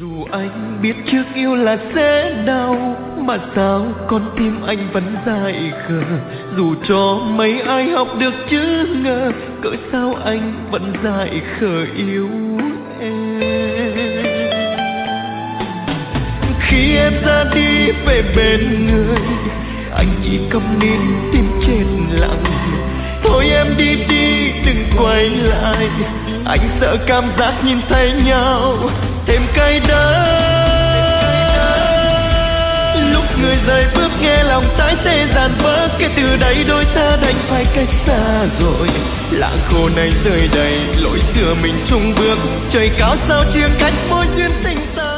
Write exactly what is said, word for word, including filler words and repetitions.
Dù anh biết trước yêu là sẽ đau, mà sao con tim anh vẫn dại khờ. Dù cho mấy ai học được chữ ngờ, cỡ sao anh vẫn dại khờ yêu em. Khi em ra đi về bên người, anh chỉ câm nín tim chết lặng. Thôi em đi đi đừng quay lại, anh sợ cảm giác nhìn thấy nhau thêm cay đắng. Lúc người rời bước nghe lòng trái tê dàn vỡ, kể từ đây đôi ta đành phải cách xa rồi. Làng khô này rơi đầy lỗi xưa mình chung bước, trời cao sao chia cách mối duyên tình ta.